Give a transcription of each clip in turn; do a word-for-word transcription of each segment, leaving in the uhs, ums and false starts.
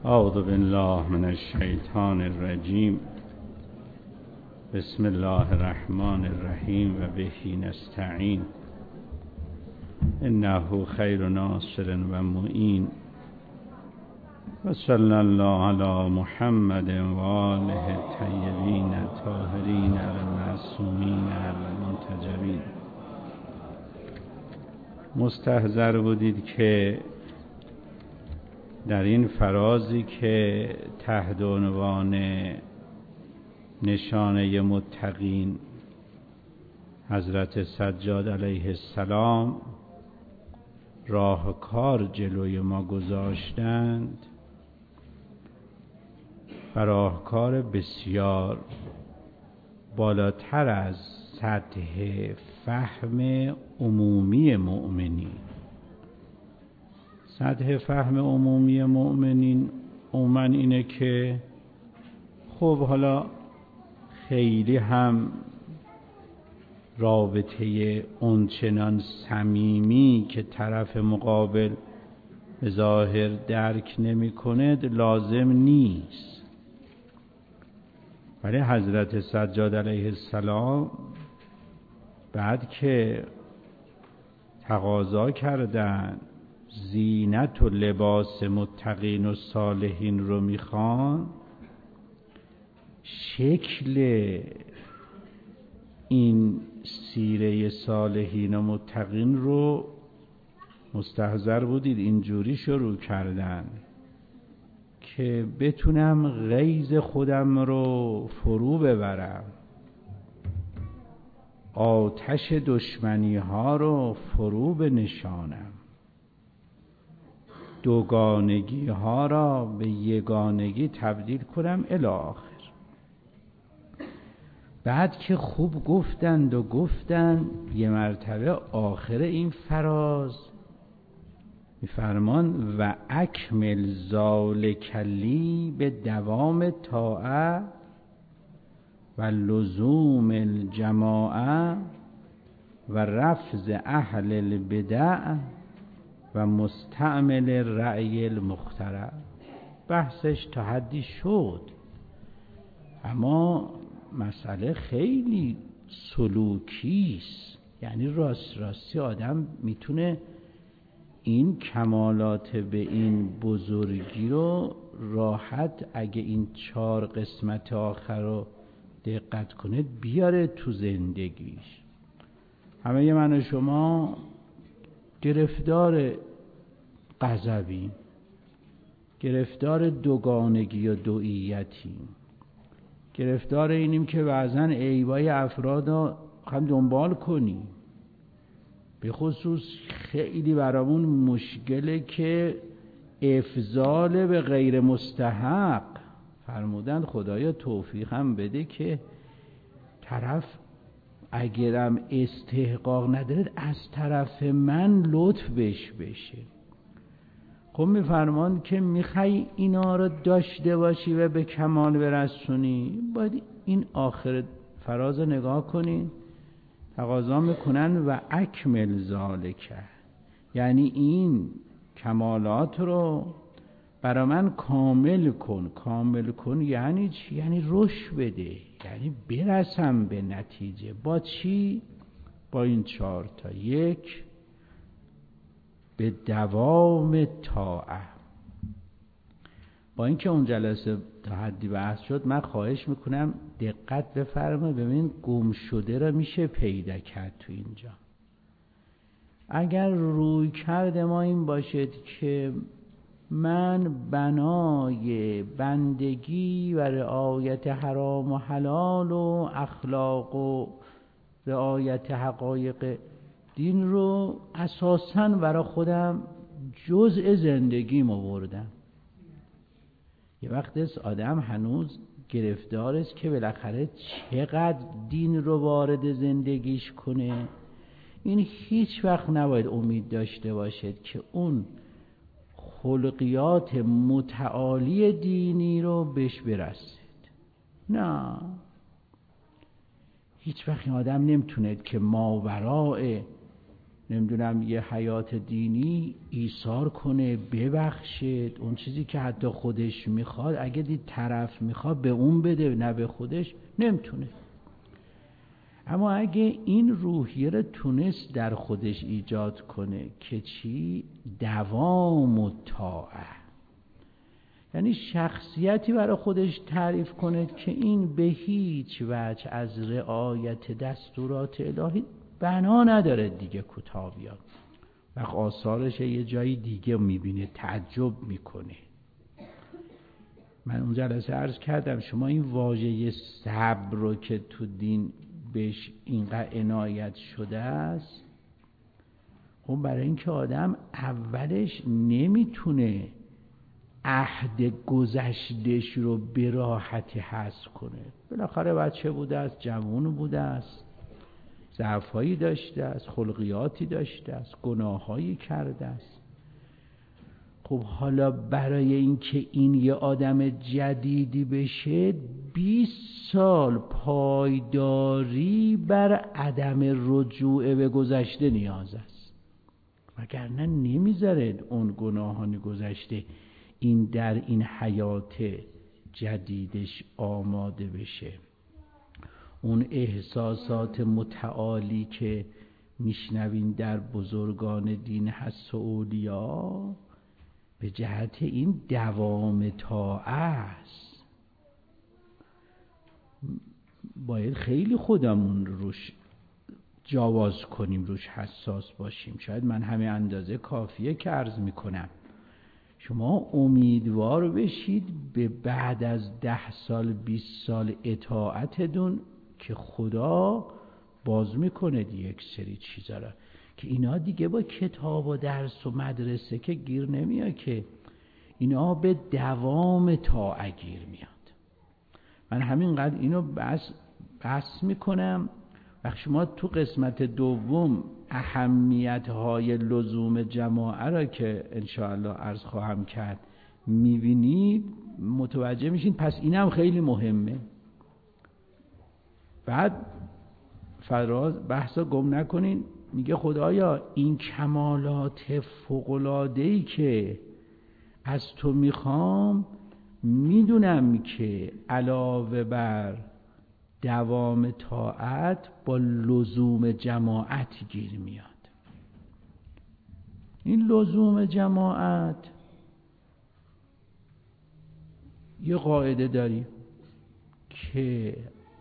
اعوذ بالله من الشیطان الرجیم. بسم الله الرحمن الرحیم و به نستعین. انه خیر ناصر و معین. و صلی الله علی محمد و آله الطیبین الطاهرین المعصومین المنتجبین. مستحضر بودید که در این فرازی که تحت عنوان نشانه متقین حضرت سجاد علیه السلام راهکار جلوی ما گذاشتند و راهکار بسیار بالاتر از سطح فهم عمومی مؤمنین. سطح فهم عمومی مؤمنین عموماً اینه که خب حالا خیلی هم رابطه اونچنان صمیمی که طرف مقابل به ظاهر درک نمی کند لازم نیست. ولی حضرت سجاد علیه السلام بعد که تقاضا کردن زینت و لباس متقین و صالحین رو میخوان، شکل این سیره صالحین و متقین رو مستحضر بودید اینجوری شروع کردن که بتونم غیظ خودم رو فرو ببرم، آتش دشمنی ها رو فرو بنشانم، دوگانگی ها را به یگانگی تبدیل کنم الی آخر. بعد که خوب گفتند و گفتند یه مرتبه آخر این فراز میفرمان و اکمل ذالک لی به دوام طاعه و لزوم الجماعه و رفض اهل البدع و مستعمل رأی المخترع. بحثش تا حدی شد، اما مسئله خیلی سلوکیست. یعنی راست راستی آدم میتونه این کمالات به این بزرگی رو راحت اگه این چهار قسمت آخر رو دقت کنه بیاره تو زندگیش. همه من و شما گرفتار غضبیم، گرفتار دوگانگی و دوئیتیم، گرفتار اینیم که بعضا عیبای افراد رو هم دنبال کنیم. به خصوص خیلی برامون مشکله که افضال به غیر مستحق. فرمودن خدایا توفیق هم بده که طرف اگرم استحقاق ندارد از طرف من لطف بش بشه. خب میفرمان که میخوای اینا رو داشته باشی و به کمال برسونی، باید این آخر فراز نگاه کنین. تقاضا میکنن و اکمل ذالک، یعنی این کمالات رو برای من کامل کن. کامل کن یعنی چی؟ یعنی رشد بده، یعنی برسم به نتیجه. با چی؟ با این چهار تا. یک، به دوام طاعه. با اینکه اون جلسه تا حدی بحث شد، من خواهش میکنم دقت بفرمایید. ببین گم شده را میشه پیدا کرد تو اینجا. اگر روی کرده ما این باشد که من بنای بندگی و رعایت حرام و حلال و اخلاق و رعایت حقایق دین رو اساساً برای خودم جزء زندگیم آوردم. یه وقت است آدم هنوز گرفتار است که بالاخره چقدر دین رو وارد زندگیش کنه. این هیچ وقت نباید امید داشته باشد که اون خلقیات متعالی دینی رو بهش برسید. نه، هیچ وقت آدم نمیتونه که ماورای نمیدونم یه حیات دینی ایثار کنه، ببخشید اون چیزی که حتی خودش میخواد، اگه دید طرف میخواد به اون بده نه به خودش، نمیتونه. اما اگه این روحیه رو تونست در خودش ایجاد کنه که چی؟ دوام و طاعه، یعنی شخصیتی برای خودش تعریف کنه که این به هیچ وجه از رعایت دستورات الهی بنا نداره دیگه کوتاه بیاد و آثارش یه جایی دیگه میبینه، تعجب میکنه. من اون جلسه عرض کردم شما این واژه صبر رو که تو دین بهش اینقدر عنایت شده است، خب برای اینکه آدم اولش نمیتونه عهد گذشتهش رو به راحتی حذف کنه. بالاخره بچه بوده است، جوان بوده است، ضعف‌هایی داشته است، خلقیاتی داشته است، گناه‌هایی کرده است. خب حالا برای اینکه این یه آدم جدیدی بشه بیست سال پایداری بر عدم رجوع به گذشته نیاز است، وگرنه نمیذاره اون گناهان گذشته این در این حیات جدیدش آماده بشه. اون احساسات متعالی که میشنوین در بزرگان دین هست و اولیا به جهت این دوام طاعه است. باید خیلی خودمون روش جواز کنیم، روش حساس باشیم. شاید من همه اندازه کافیه که عرض میکنم. شما امیدوار بشید به بعد از ده سال بیست سال اطاعتتون که خدا باز میکنه یک سری چیزا را که اینا دیگه با کتاب و درس و مدرسه که گیر نمیاد، که اینا به دوام طاعه گیر میاد. من همینقدر اینو بس بس میکنم. وقتی شما تو قسمت دوم اهمیت های لزوم جماعه را که انشاءالله عرض خواهم کرد میبینید، متوجه میشین پس اینم خیلی مهمه. بعد فراز بحثا گم نکنین، میگه خدایا این کمالات فوق‌العاده‌ای که از تو میخوام میدونم که علاوه بر دوام طاعت با لزوم جماعت گیر میاد. این لزوم جماعت یه قاعده داریم که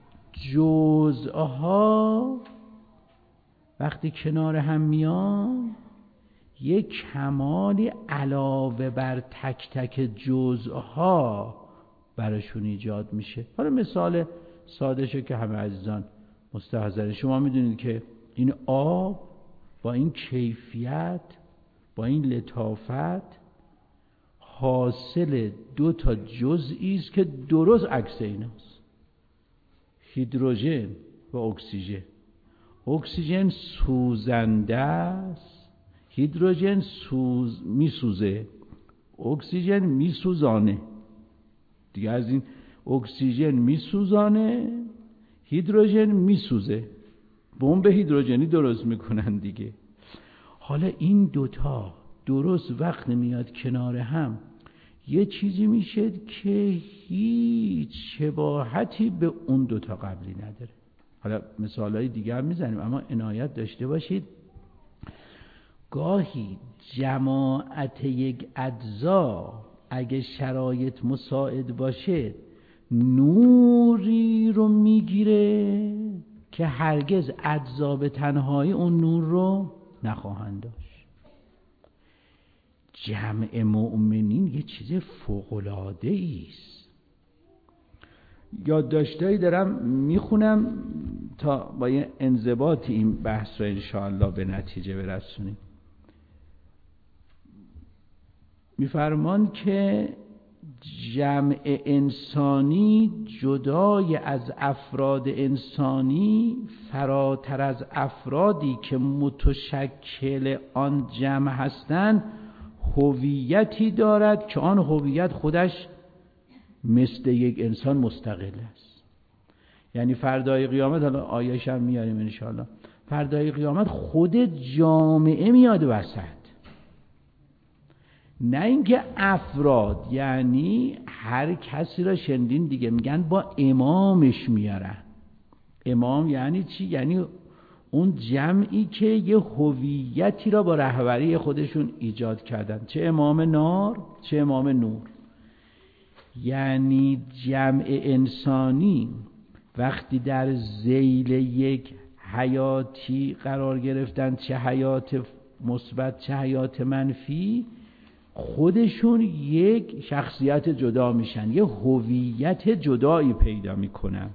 جزءها وقتی کنار هم میان یک کمالی علاوه بر تک تک جزءها براشون ایجاد میشه. حالا مثال ساده شو که همه عزیزان مستحضرن. شما میدونید که این آب با این کیفیت، با این لطافت، حاصل دو تا جزئی است که درست عکس ایناست: هیدروژن و اکسیژن. اکسیژن سوزنده است، هیدروژن سوز میسوزه، اکسیژن میسوزانه. دیگه از این اکسیژن میسوزانه، هیدروژن میسوزه. بمب هیدروژنی درست میکنن دیگه. حالا این دوتا درست وقت میاد کنار هم یه چیزی میشه که هیچ شباهتی به اون دوتا قبلی نداره. حالا مثالای دیگه هم میزنیم، اما عنایت داشته باشید گاهی جماعت یک اجزا اگه شرایط مساعد باشه نوری رو میگیره که هرگز اجزا به تنهایی اون نور رو نخواهند داشت. جمع مؤمنین یه چیز فوق‌العاده است. یادداشتایی دارم میخونم تا با یه انضباط این بحث رو انشاءالله به نتیجه برسونیم. میفرمان که جمع انسانی جدای از افراد انسانی فراتر از افرادی که متشکل آن جمع هستند هویتی دارد که آن هویت خودش مثل یک انسان مستقل است. یعنی فردای قیامت، حالا آیه‌اش هم میاریم انشاءالله، فردای قیامت خود جامعه میاد وسط، نه اینکه افراد. یعنی هر کسی را شنیدین دیگه، میگن با امامش میارن. امام یعنی چی؟ یعنی اون جمعی که یه هویتی را با رهبری خودشون ایجاد کردن، چه امام نار چه امام نور. یعنی جمع انسانی وقتی در ذیل یک حیاتی قرار گرفتن، چه حیات مثبت چه حیات منفی، خودشون یک شخصیت جدا میشن، یه هویت جدایی پیدا میکنن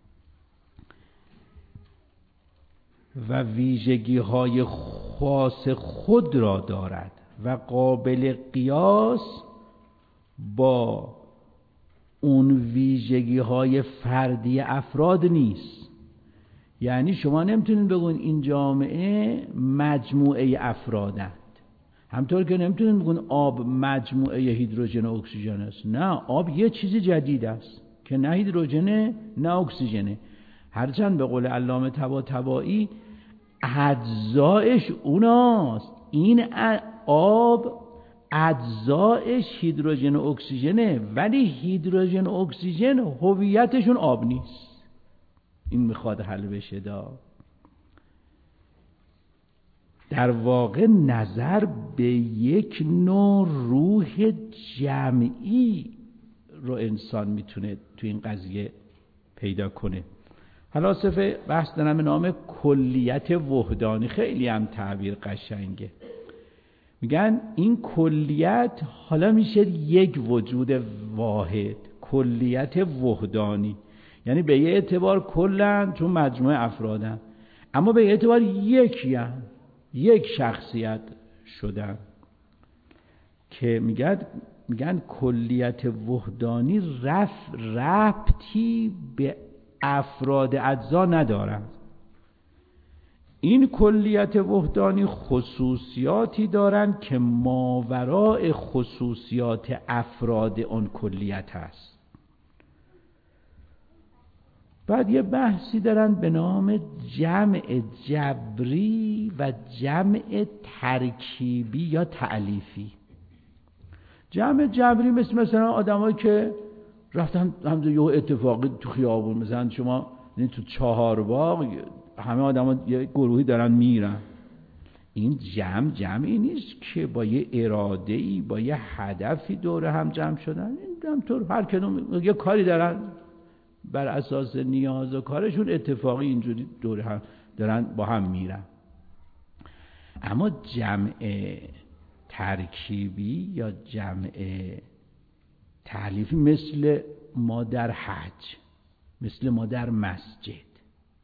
و ویژگی های خاص خود را دارد و قابل قیاس با اون ویژگی های فردی افراد نیست. یعنی شما نمیتونید بگوین این جامعه مجموعه افرادند، همطور که نمیتونید بگوین آب مجموعه هیدروژن و اکسیژن است. نه، آب یه چیزی جدید است که نه هیدروژنه نه اکسیژنه، هرچند به قول علامه طباطبایی اجزایش اوناست. این آب اجزایش هیدروژن و اکسیژنه، ولی هیدروژن و اکسیژن هویتشون آب نیست. این میخواد حل بشه. دا در واقع نظر به یک نوع روح جمعی رو انسان میتونه تو این قضیه پیدا کنه. فلاسفه بحث دارن به نام کلیت وحدانی، خیلی هم تعبیر قشنگه. میگن این کلیت حالا میشه یک وجود واحد، کلیت وحدانی. یعنی به یه اعتبار کلن چون مجموعه افرادن، اما به یه اعتبار یکی هم، یک شخصیت شدن که میگن میگن کلیت وحدانی رف ربطی به افراد اجزا ندارند. این کلیت وحدانی خصوصیاتی دارند که ماوراء خصوصیات افراد اون کلیت هست. بعد یه بحثی دارن به نام جمع جبری و جمع ترکیبی یا تألیفی. جمع جبری مثل مثلا آدمایی که رفتن همونجا یه اتفاقی تو خیابون، مثلا شما تو چهارباغ همه آدما یه گروهی دارن میرن. این جمع جمعی نیست که با یه اراده‌ای با یه هدفی دوره هم جمع شدن. این همطور هر کدوم یه کاری دارن بر اساس نیاز و کارشون اتفاقی اینجوری دوره هم دارن با هم میرن. اما جمع ترکیبی یا جمع تألیفی مثل ما در حج، مثل ما در مسجد،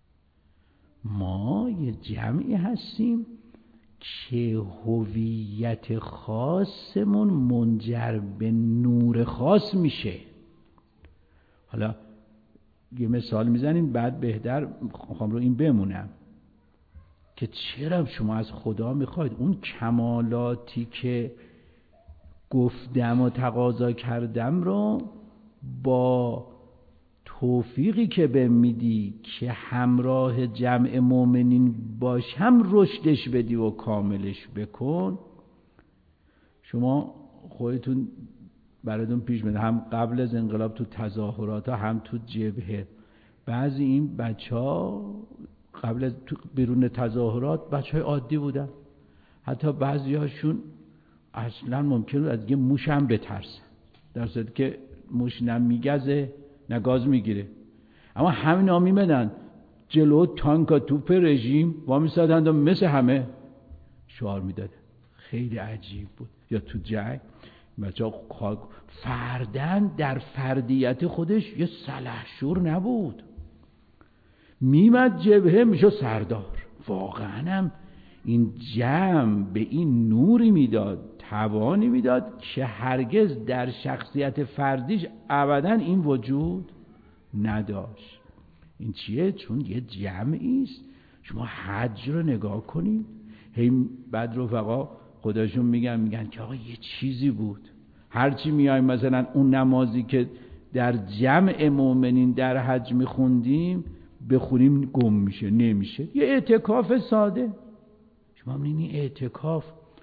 ما یه جمعی هستیم که هویت خاصمون منجر به نور خاص میشه. حالا یه مثال میزنیم بعد بهتر میخوام رو این بمونم که چرا شما از خدا میخواید اون کمالاتی که گفتم و تقاضا کردم رو با توفیقی که به میدی که همراه جمع مؤمنین باش هم رشدش بدی و کاملش بکن. شما خودتون براتون پیش میاد هم قبل از انقلاب تو تظاهرات ها هم تو جبهه، بعضی این بچه ها قبل از تو بیرون تظاهرات بچه های عادی بودن، حتی بعضی هاشون اصلا ممکن بود از یه موش هم بترسن، در صورتی که موش نه میگزه نه گاز میگیره، اما همین ها میمدن جلو تانک توپ رژیم و میسادن و مثل همه شعار میدادن. خیلی عجیب بود. یا تو جنگ بچه ها فردن در فردیت خودش یه سلحشور نبود، میمد جبهه میشه سردار. واقعا هم این جمع به این نوری میداد، توانی میداد که هرگز در شخصیت فردیش ابدا این وجود نداشت. این چیه؟ چون یه جمعی است. شما حج رو نگاه کنید، هی بعد رفقا خداشون میگن میگن که آقا یه چیزی بود. هرچی میایم مثلا اون نمازی که در جمع مؤمنین در حج میخوندیم بخونیم گم میشه، نمیشه. یه اعتکاف ساده. شما میبینین این اعتکاف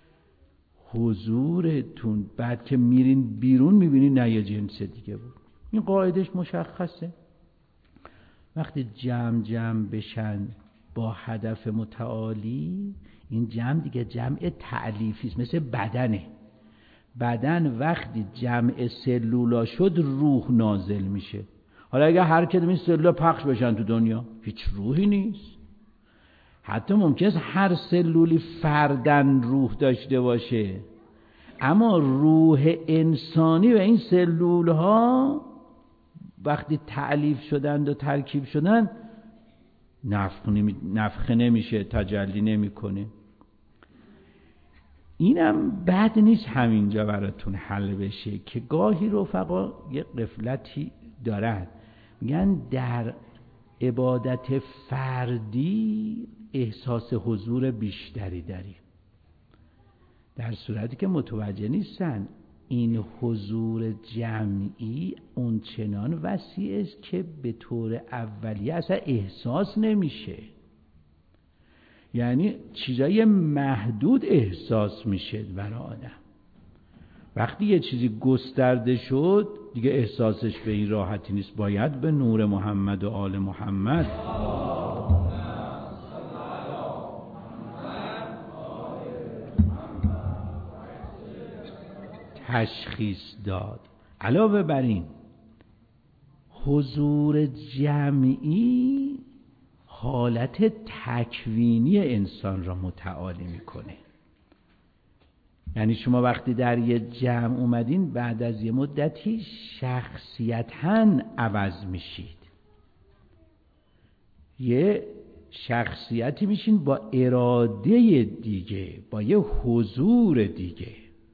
حضورتون بعد که میرین بیرون میبینین نه یه جنس دیگه بود. این قاعدش مشخصه. وقتی جمع جمع بشن با هدف متعالی، این جمع دیگه جمع تألیفی است، مثل بدنه. بدن وقتی جمع سلولا شد روح نازل میشه. حالا اگه هر کدوم این سلولا پخش بشن تو دنیا هیچ روحی نیست. حتی ممکنه است هر سلولی فردن روح داشته باشه، اما روح انسانی و این سلول ها وقتی تألیف شدند و ترکیب شدن نفخه نمیشه، تجلی نمیکنه. اینم بد نیست همینجا براتون حل بشه که گاهی رفقا یه غفلتی دارن، میگن در عبادت فردی احساس حضور بیشتری داریم، در صورتی که متوجه نیستن این حضور جمعی اون چنان وسیع است که به طور اولیه اصلا احساس نمیشه. یعنی چیزای محدود احساس میشه برای آدم. وقتی یه چیزی گسترده شد دیگه احساسش به این راحتی نیست، باید به نور محمد و آل محمد تشخیص داد. علاوه بر این حضور جمعی حالت تکوینی انسان را متعالی میکنه. یعنی شما وقتی در یه جمع اومدین بعد از یه مدتی شخصیتاً عوض میشید، یه شخصیتی میشین با اراده دیگه، با یه حضور دیگه.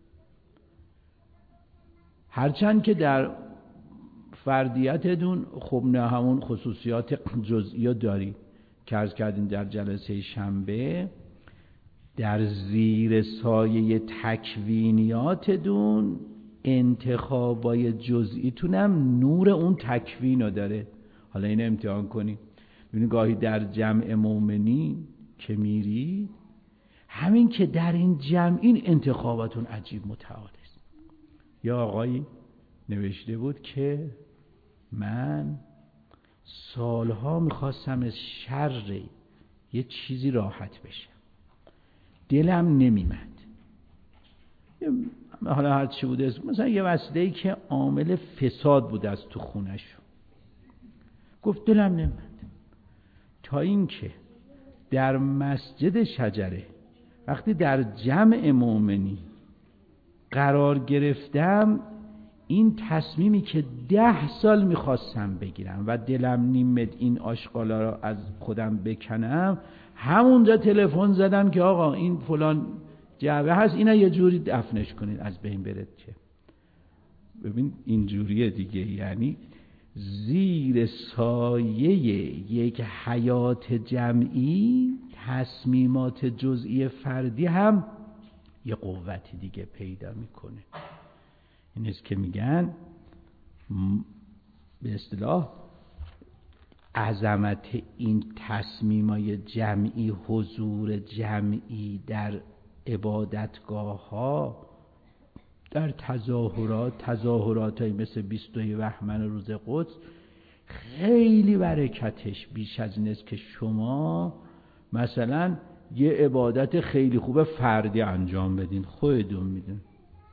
هرچند که در فردیتتون خب نه همون خصوصیات جزئی داری که عرض کردیم در جلسه شنبه، در زیر سایه تکوینیاتتون انتخابای جزئیتون هم نور اون تکوین رو داره. حالا این امتحان کنید ببینید، گاهی در جمع مومنین که میری، همین که در این جمع این انتخاباتون عجیب متعال است. یا آقایی نوشته بود که من سالها میخواستم از شر یه چیزی راحت بشم، دلم نمیمد. حالا هر چی بوده، مثلا یه وسیله‌ای که عامل فساد بود از تو خونه‌شو، گفت دلم نمیمد. تا اینکه در مسجد شجره وقتی در جمع مؤمنین قرار گرفتم، این تصمیمی که ده سال میخواستم بگیرم و دلم نیمد این آشغالا را از خودم بکنم، همونجا تلفن زدم که آقا این فلان جعبه هست، اینا یه جوری دفنش کنید از بین برد. که ببین این جوریه دیگه، یعنی زیر سایه یک حیات جمعی تصمیمات جزئی فردی هم یه قوتی دیگه پیدا میکنه. این است که میگن به اصطلاح عظمت این تصمیمای جمعی، حضور جمعی در عبادتگاه ها، در تظاهرات تظاهرات های مثل بیستوی بهمن روز قدس، خیلی برکتش بیش از این است که شما مثلا یه عبادت خیلی خوب فردی انجام بدین. خودتون میدون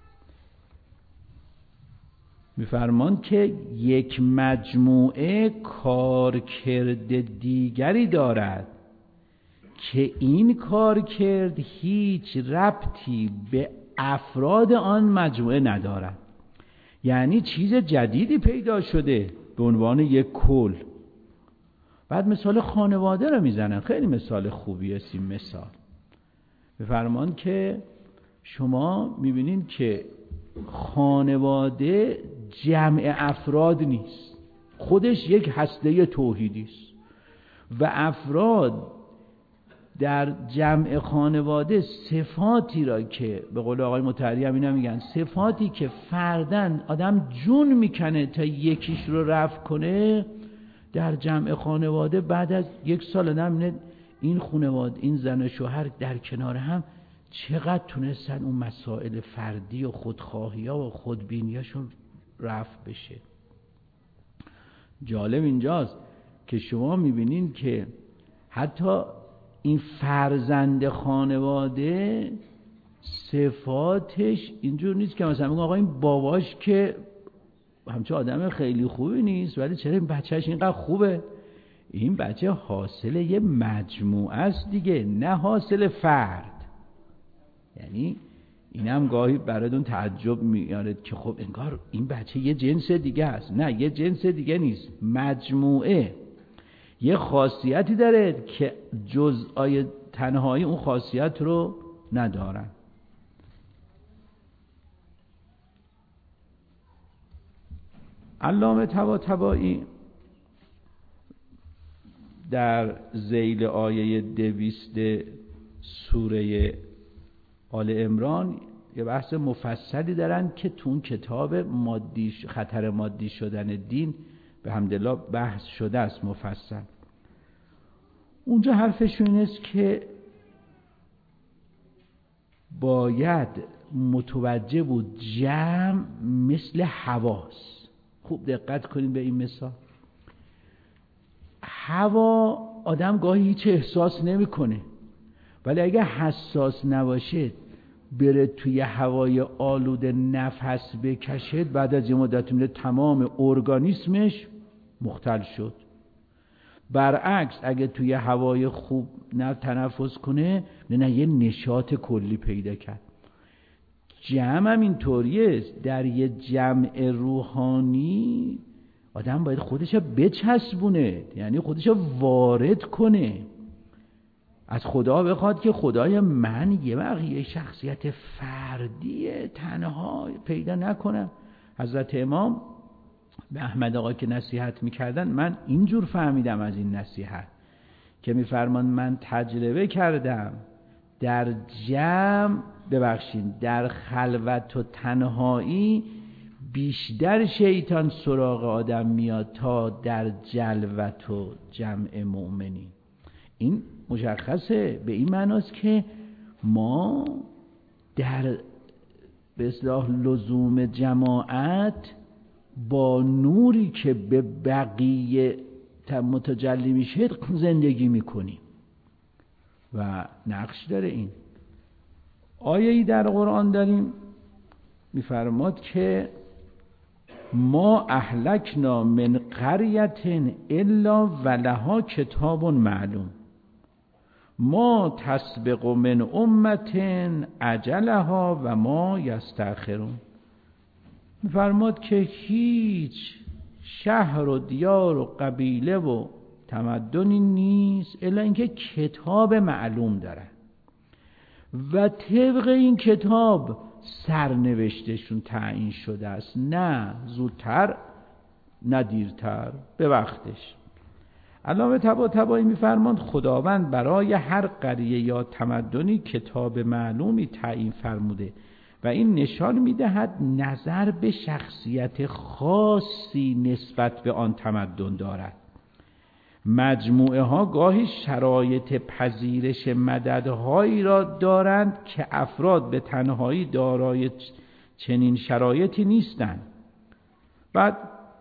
میفرمان که یک مجموعه کارکرد دیگری دارد که این کارکرد هیچ ربطی به افراد آن مجموعه ندارد. یعنی چیز جدیدی پیدا شده به عنوان یک کل. بعد مثال خانواده رو میزنن، خیلی مثال خوبی است این مثال. میفرمان که شما میبینین که خانواده جمع افراد نیست، خودش یک هسته توحیدی است و افراد در جمع خانواده صفاتی را که به قول آقای مطهری هم اینا میگن صفاتی که فردن آدم جون میکنه تا یکیش رو رفع کنه، در جمع خانواده بعد از یک سال نمینه این خانواده، این زن و شوهر در کنار هم چقدر تونستن اون مسائل فردی و خودخواهی ها و خودبینیاشون رفع بشه. جالب اینجاست که شما میبینین که حتی این فرزند خانواده صفاتش اینجور نیست که مثلا میگم آقا این باباش که همچه آدم خیلی خوبی نیست ولی چرا این بچهش اینقدر خوبه. این بچه حاصل یه مجموعه است دیگه، نه حاصل فرد. یعنی اینم گاهی براتون تعجب میاره که خب انگار این بچه یه جنس دیگه است. نه، یه جنس دیگه نیست، مجموعه یه خاصیتی داره که جزءای تنهایی اون خاصیت رو ندارن. علامه طباطبایی در ذیل آیه دویست سوره آل عمران یه بحث مفصلی دارن که تو اون کتاب مادی خطر مادی شدن دین به حمدالله بحث شده است مفصل. اونجا حرفشون این است که باید متوجه بود جمع مثل حواس. خوب دقت کنیم به این مثال. هوا آدم گاهی هیچ احساس نمیکنه، ولی اگه حساس نباشه بره توی هوای آلوده نفس بکشه، بعد از یه مدت میره تمام ارگانیسمش مختل شد. برعکس اگه توی هوای خوب نه تنفس کنه نه نه یه نشاط کلی پیدا کرد. جمع هم اینطوریه. در یه جمع روحانی آدم باید خودش بچسبونه، یعنی خودش وارد کنه، از خدا بخواد که خدای من یه بقیه شخصیت فردی تنها پیدا نکنم. حضرت امام به احمد آقا که نصیحت میکردن، من اینجور فهمیدم از این نصیحت که میفرمان من تجربه کردم در جمع ببخشین در خلوت و تنهایی بیشتر شیطان سراغ آدم میاد تا در جلوت و جمع مؤمنین. این مشخصه به این معناست که ما در به اصطلاح لزوم جماعت با نوری که به بقیه متجلی میشه زندگی میکنیم و نقش داره. این آیه‌ای در قرآن داریم میفرماد که ما اهلکنا من قریة الا ولها کتاب معلوم ما تسبق من امة اجلها و ما یستأخرون. میفرماد که هیچ شهر و دیار و قبیله و تمدنی نیست الا اینکه کتاب معلوم داره و طبق این کتاب سرنوشتشون تعیین شده است، نه زودتر نه دیرتر، به وقتش. علامه طباطبایی میفرماند خداوند برای هر قریه یا تمدنی کتاب معلومی تعیین فرموده و این نشان میدهد نظر به شخصیت خاصی نسبت به آن تمدن دارد. مجموعه ها گاهی شرایط پذیرش مددهایی را دارند که افراد به تنهایی دارای چنین شرایطی نیستند. بعد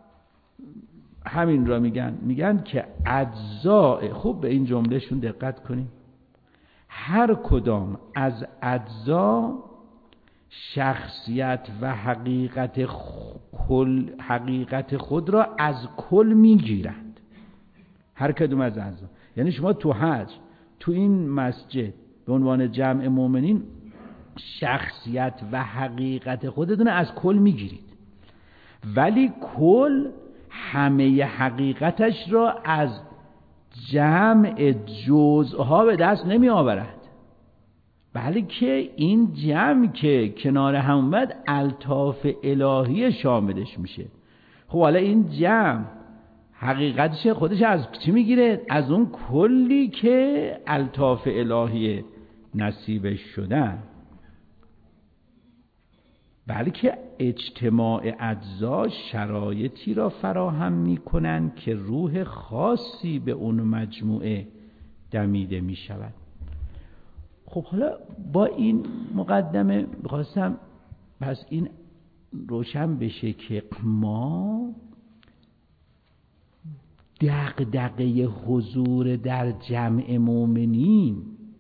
همین را میگن میگن که اجزاء، خوب به این جملهشون دقت کنیم، هر کدام از اجزا شخصیت و حقیقت کل حقیقت خود را از کل میگیرند. هر کدوم از اجزا، یعنی شما تو حج تو این مسجد به عنوان جمع مؤمنین شخصیت و حقیقت خودتون از کل میگیرید، ولی کل همه حقیقتش را از جمع جزءها به دست نمی آورد، بلکه این جمع که کنار هم اومد الطاف الهی شاملش میشه. خب حالا این جمع حقیقتش خودش از چی میگیره؟ از اون کلی که الطاف الهی نصیبش شدن. بلکه اجتماع اجزا شرایطی را فراهم می‌کنند که روح خاصی به اون مجموعه دمیده می‌شود. خب حالا با این مقدمه می‌خواستم پس این روشن بشه که ما دغدغه حضور در جمع مؤمنین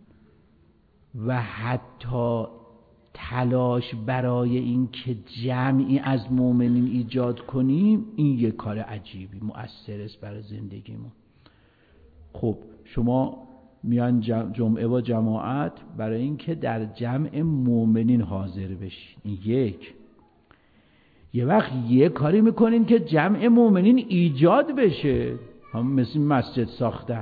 و حتی تلاش برای این که جمعی از مؤمنین ایجاد کنیم، این یک کار عجیبی مؤثر است برای زندگیمون. خب شما میان جمعه و جماعت برای اینکه در جمع مؤمنین حاضر بشین، این یک. یه وقت یه کاری میکنین که جمع مؤمنین ایجاد بشه، هم مثل مسجد ساختن.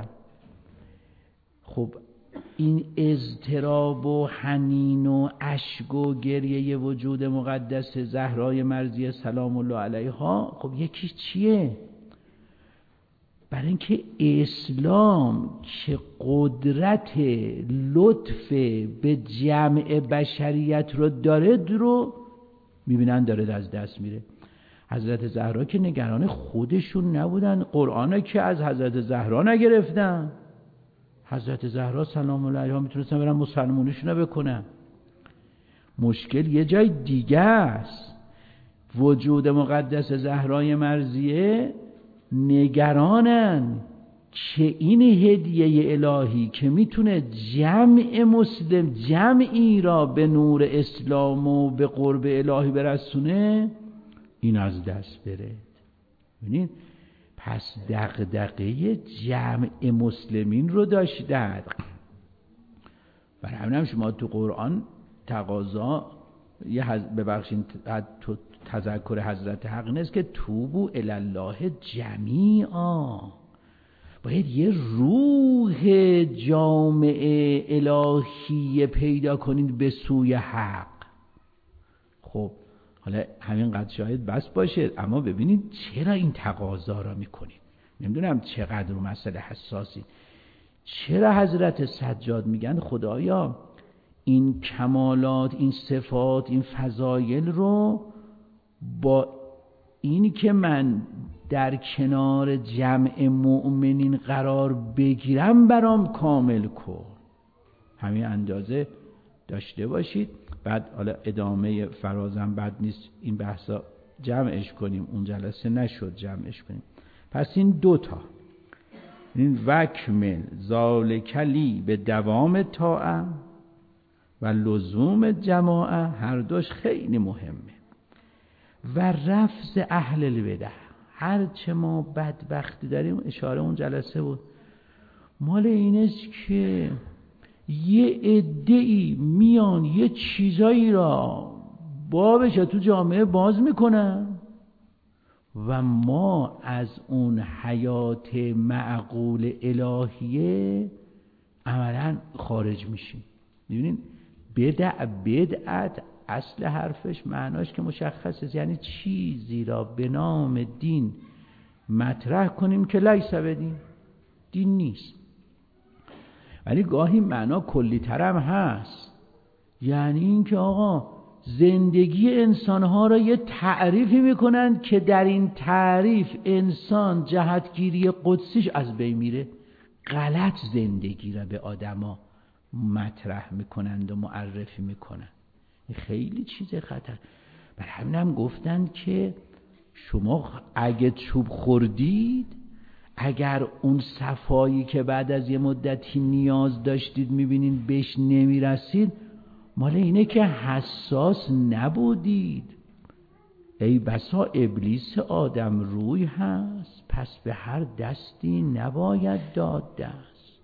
خب این اضطراب و حنین و اشک و گریه وجود مقدس زهرای مرضیه سلام الله علیها، خب یکیش چیه؟ برای اینکه اسلام که قدرت لطف به جمع بشریت رو داره رو میبینن داره از دست میره. حضرت زهرا که نگران خودشون نبودن، قرآن که از حضرت زهرا نگرفتن. حضرت زهرا سلام الله علیها میتونستن برن مسلمونیشون رو بکنن. مشکل یه جای دیگه است. وجود مقدس زهرای مرضیه نگرانن که این هدیه الهی که میتونه جمع مسلم جمعی را به نور اسلام و به قرب الهی برسونه، این از دست بره. ببینید پس دغدغه جمع مسلمین رو داشتند. برای همین هم شما تو قرآن تقاضا یه حز... ببخشید تو تذکر حضرت حق نیست که توبو الی الله جمیعا، باید یه روح جامعه الهی پیدا کنید به سوی حق. خب حالا همینقدر شاید بس باشه، اما ببینید چرا این تقاضا را میکنید. نمیدونم چقدر رو مسئله حساسی. چرا حضرت سجاد میگن خدایا این کمالات، این صفات، این فضایل رو با این که من در کنار جمع مؤمنین قرار بگیرم برام کامل کن. همین اندازه داشته باشید. بعد حالا ادامه فرازم بد نیست این بحثا جمعش کنیم، اون جلسه نشد جمعش کنیم. پس این دوتا، این وکمل ذالکلی به دوام طاعه و لزوم جماعه، هر دوش خیلی مهمه. و رفض اهل البدع، هرچه ما بدبختی داریم، اشاره اون جلسه بود، مال اینست که یه عده‌ای میان یه چیزایی را بابش تو جامعه باز میکنن و ما از اون حیات معقول الهیه عملا خارج میشیم. میدونین بدع بدعت اصل حرفش معناش که مشخصه، یعنی چیزی را به نام دین مطرح کنیم که لیس بدین، دین نیست. ولی گاهی معنا کلی ترم هست، یعنی این که آقا زندگی انسانها را یه تعریفی میکنن که در این تعریف انسان جهتگیری قدسیش از بین میره. غلط زندگی را به آدما مطرح میکنند و معرفی میکنند. خیلی چیز خطر. برای همین هم گفتن که شما اگه چوب خوردید، اگر اون صفایی که بعد از یه مدتی نیاز داشتید میبینین بهش نمیرسید، مال اینه که حساس نبودید. ای بسا ابلیس آدم روی هست، پس به هر دستی نباید داد دست.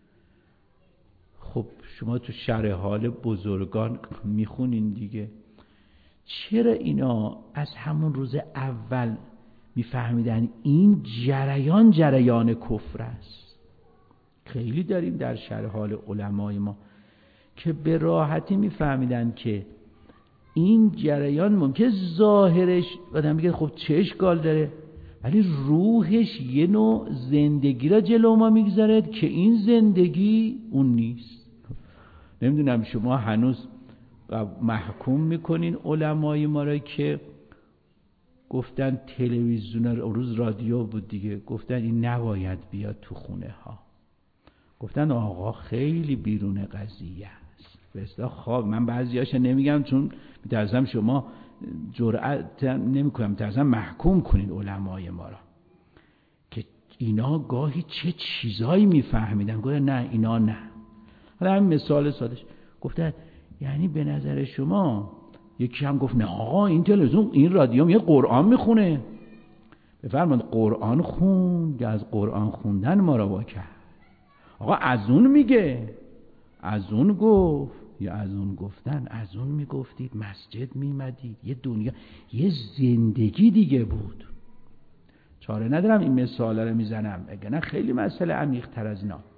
خب شما تو شرح حال بزرگان میخونین دیگه. چرا اینا از همون روز اول میفهمیدن این جریان جریان کفر است؟ خیلی داریم در شرح حال علمای ما که به راحتی میفهمیدن که این جریان ممکن ظاهرش آدم میگه خب چه اشکال داره، ولی روحش یه نوع زندگی را جلو ما میگذارد که این زندگی اون نیست. نمیدونم شما هنوز محکوم میکنین علمای ما را که گفتن تلویزیون، روز رادیو بود دیگه، گفتن این نباید بیاد تو خونه ها. گفتن آقا خیلی بیرون قضیه است. به اصطلاح خواب، من بعضیاش نمیگم چون میترسم شما جرأت نمیکنم، میترسم محکوم کنین علمای ما را که اینا گاهی چه چیزایی میفهمیدن. گفتن نه اینا نه. حالا همین مثال سادش گفتن یعنی به نظر شما، یکی هم گفت نه آقا این تلویزیون این رادیو میاد قرآن میخونه. بفرمایید قرآن خوند یا از قرآن خوندن ما را واکرد؟ آقا از اون میگه، از اون گفت یا از اون گفتن؟ از اون میگفتید، مسجد میمدید، یه دنیا، یه زندگی دیگه بود. چاره ندارم این مثال رو میزنم، اگه نه خیلی مسئله عمیق تر از اینا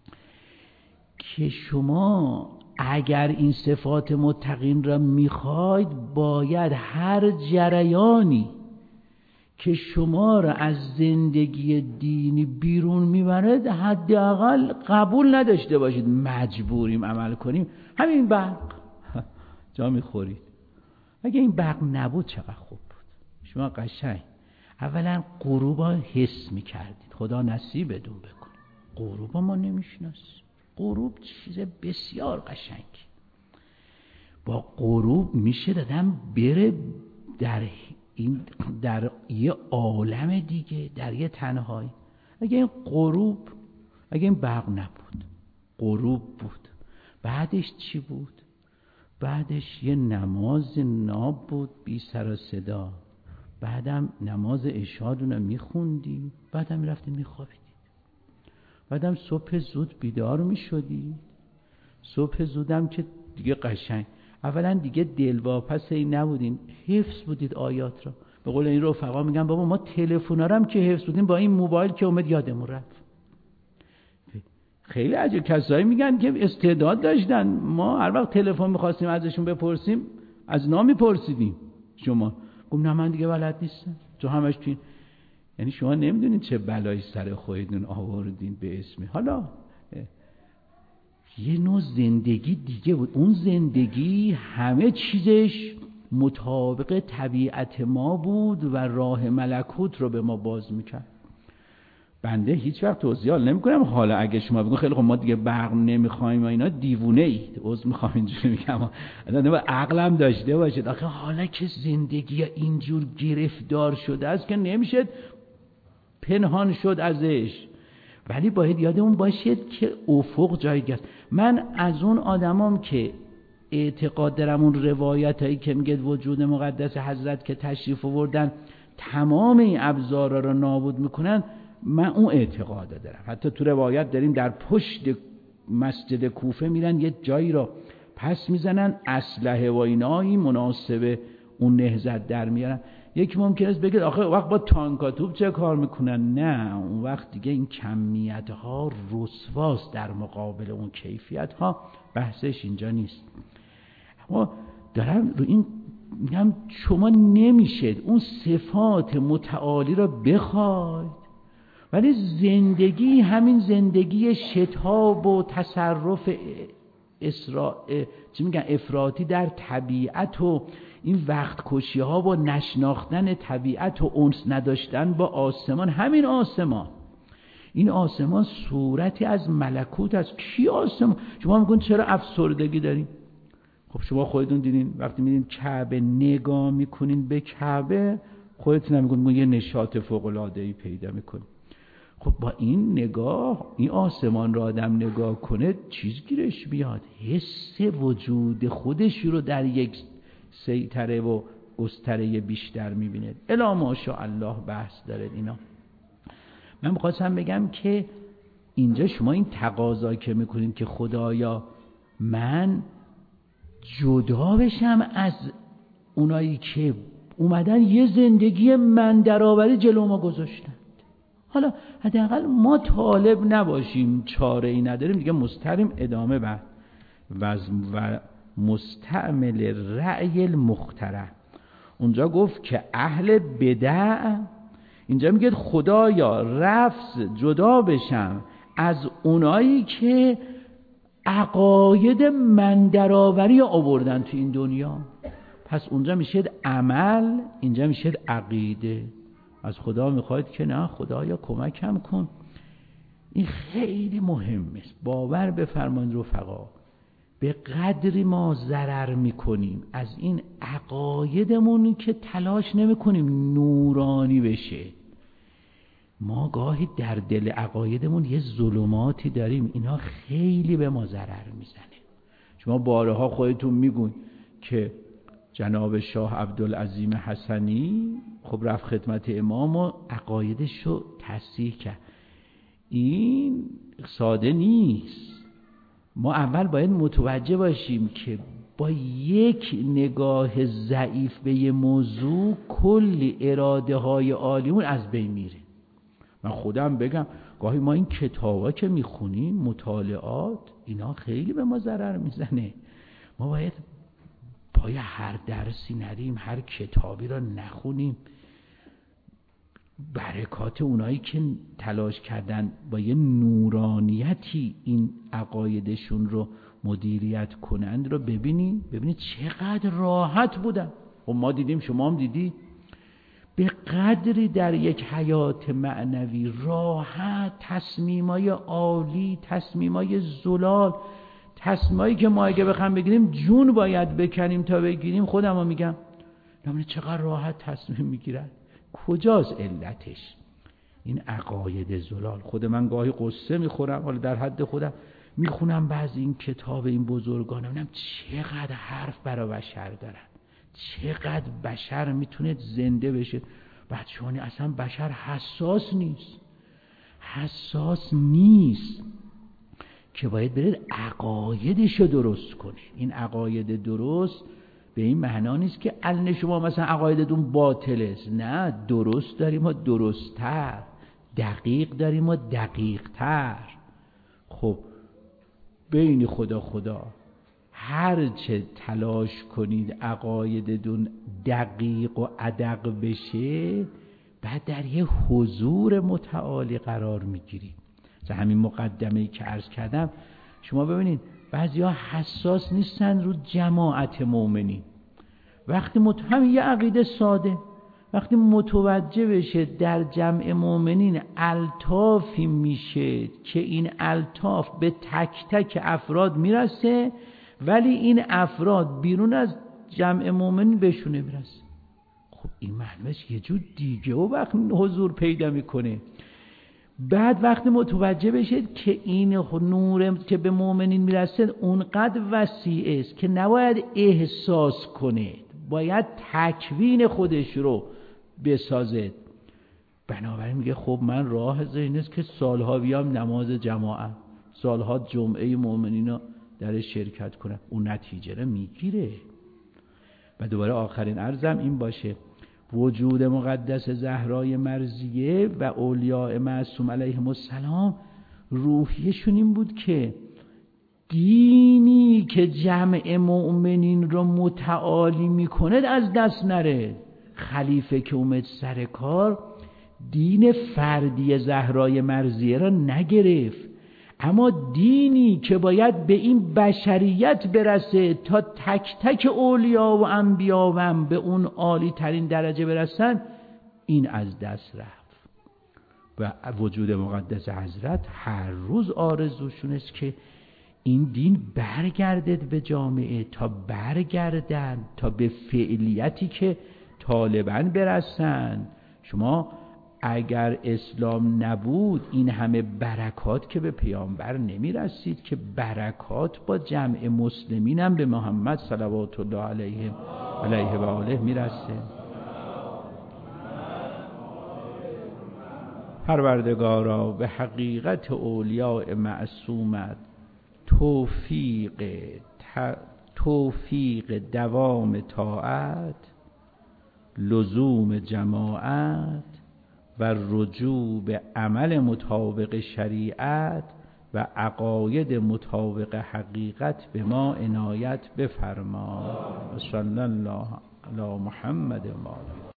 که شما اگر این صفات متقین را میخواید، باید هر جریانی که شما را از زندگی دینی بیرون میبرد حداقل قبول نداشته باشید. مجبوریم عمل کنیم. همین برق جا میخورید. اگه این برق نبود چقدر خوب بود. شما قشنگ اولا غروبا حس میکردید. خدا نصیبتون بکن. غروبا ما نمیشناسیم. غروب چیز بسیار قشنگ. با غروب میشه دادم بره در این در یه عالم دیگه، در یه تنهایی. اگه این غروب، اگه این برق نبود، غروب بود، بعدش چی بود؟ بعدش یه نماز ناب بود بی سر و صدا، بعدم نماز عشادون میخوندی، بعدم میرفتید میخوابیدید، بعدم صبح زود بیدار میشدید. صبح زودم که دیگه قشنگ، اولا دیگه دلواپس این نبودین، حفظ بودید آیات را. به قول این رفقا میگن بابا ما تلفن هم که حفظ بودیم، با این موبایل که اومد یادمون رفت. خیلی عجیب. کسایی میگن که استعداد داشتن، ما هر وقت تلفن میخواستیم ازشون بپرسیم از نام میپرسیدیم. شما گفتم نه من دیگه بلد نیستم، تو همش توین. یعنی شما نمیدونید چه بلایی سر خودتون آوردین به اسمی. حالا یه نوع زندگی دیگه بود. اون زندگی همه چیزش مطابق طبیعت ما بود و راه ملکوت رو به ما باز میکرد. بنده هیچ وقت توضیح نمی کنم. حالا اگه شما بگون خیلی خب ما دیگه برق نمیخوایم و اینا، دیوونه اید. عذر میخوام اینجوری میگم، آدم عقلم داشته باشید. آخه حالا که زندگی اینجور گرفتار شده است که نمیشه پنهان شد ازش، ولی باید یادمون باشید که افق جایگاه است. من از اون آدمام که اعتقاد دارم اون روایت هایی که میگه وجود مقدس حضرت که تشریف آوردن تمام این ابزارا رو نابود میکنن، من اون اعتقاد دارم. حتی تو روایت داریم در پشت مسجد کوفه میرن یه جایی رو پس میزنن، اسلحه و اینایی مناسب اون نهضت در میارن. یک ممکن است بگید آخه وقت با تانکا توپ چه کار میکنن؟ نه، اون وقت دیگه این کمیت ها رسواست در مقابل اون کیفیت ها. بحثش اینجا نیست. اما دارم رو این میگم شما نمیشد اون صفات متعالی را بخواید، ولی زندگی همین زندگی شتاب و تصرف اسرا... چی میگن افراطی در طبیعت و این وقت کشی ها و نشناختن طبیعت و انس نداشتن با آسمان. همین آسمان، این آسمان صورتی از ملکوت است. کی آسمان؟ شما میگن چرا افسردگی داریم؟ خب شما خودتون دیدین وقتی میدین کعبه نگاه میکنین به کعبه، خودتون هم میگن یه نشاط فوق العاده ای پیدا میکنین. خب با این نگاه، این آسمان را آدم نگاه کنه چیز گیرش بیاد، حس وجود خودش رو در یک سیطره و گستره بیشتر میبینه. الا ماشاءالله بحث داره اینا. من میخواستم بگم که اینجا شما این تقاضا که میکنین که خدایا من جدا بشم از اونایی که اومدن یه زندگی من درآوری جلو ما گذاشتن، حالا حداقل ما طالب نباشیم، چاره ای نداریم دیگه، مستریم ادامه بعد و مستعمل رأی المخترع. اونجا گفت که اهل بدع، اینجا میگه خدایا رفض جدا بشم از اونایی که عقاید من درآوری آوردن تو این دنیا. پس اونجا میشه عمل، اینجا میشه عقیده. از خدا میخواید که نه خدایا کمکم کن. این خیلی مهمه. باور بفرمایید رفقا، به قدری ما ضرر میکنیم از این عقایدمون که تلاش نمیکنیم نورانی بشه. ما گاهی در دل عقایدمون یه ظلماتی داریم، اینا خیلی به ما ضرر میزنه. شما بارها خودتون میگون که جناب شاه عبدالعظیم حسنی خب رفت خدمت امام و عقایدش رو تصحیح کرد. این ساده نیست. ما اول باید متوجه باشیم که با یک نگاه ضعیف به یه موضوع کلی اراده های عالیمون از بین میره. من خودم بگم گاهی ما این کتابا که میخونیم، مطالعات، اینا خیلی به ما ضرر میزنه. ما باید پای هر درسی نریم، هر کتابی را نخونیم. برکات اونایی که تلاش کردن با یه نورانیتی این عقایدشون رو مدیریت کنند رو ببینیم، ببینید چقدر راحت بودن. و ما دیدیم، شما هم دیدی، به قدری در یک حیات معنوی راحت، تصمیمای عالی، تصمیمای زلال، تصمیمایی که ما اگه بخوام بگیریم جون باید بکنیم تا بگیریم. خودم رو میگم نمیدونم چقدر راحت تصمیم میگیرن. کجاست علتش؟ این عقاید زلال. خود من گاهی قصه میخورم، حالا در حد خودم میخونم بعضی این کتاب این بزرگان، میبینم چقدر حرف برای بشر دارن، چقدر بشر میتونه زنده بشه. بچه‌ها اصلا بشر حساس نیست، حساس نیست که باید برید عقایدشو درست کنی. این عقاید درست به این معنا نیست که الان شما مثلا عقایدتون باطله، نه، درست داریم و درست‌تر، دقیق داریم و دقیق‌تر. خب بین خدا خدا هر چه تلاش کنید عقایدتون دقیق و ادق بشه، بعد در یه حضور متعالی قرار میگیرید. مثلا همین مقدمه‌ای که عرض کردم، شما ببینید بعضیا حساس نیستن رو جماعت مؤمنین. وقتی مت... همین یه عقیده ساده، وقتی متوجه بشه در جمع مؤمنین الطافی میشه که این الطاف به تک تک افراد میرسه، ولی این افراد بیرون از جمع مؤمنین بهشون میرسه. خب این معنیش یه جور دیگه و وقت حضور پیدا میکنه. بعد وقتی متوجه بشید که این نور که به مؤمنین میرسه اونقدر وسیع است که نباید احساس کنه، باید تکوین خودش رو بسازه. بنابراین میگه خب من راه ذهن است که سالها بیام نماز جماعت، سالها جمعه مؤمنین رو در شرکت کنم. اون نتیجه رو میگیره. و دوباره آخرین عرضم این باشه، وجود مقدس زهرای مرضیه و اولیاء معصوم علیهم السلام روحیشون این بود که دینی که جمع مؤمنین رو متعالی میکنه از دست نره. خلیفه که اومد سر کار دین فردی زهرای مرضیه را نگرفت، اما دینی که باید به این بشریت برسه تا تک تک اولیا و انبیا و هم به اون عالی ترین درجه برسن، این از دست رفت. و وجود مقدس حضرت هر روز آرزوشون است که این دین برگردد به جامعه، تا برگردن تا به فعلیتی که طالباً برسن. شما اگر اسلام نبود این همه برکات که به پیامبر نمی رسید، که برکات با جمع مسلمین هم به محمد صلوات الله علیه علیه و آله می رسه. پروردگارا به حقیقت اولیاء معصومت توفیق توفیق دوام طاعت، لزوم جماعت و رجوع به عمل مطابق شریعت و عقاید مطابق حقیقت به ما عنایت بفرما. صلی الله علی محمد و آله.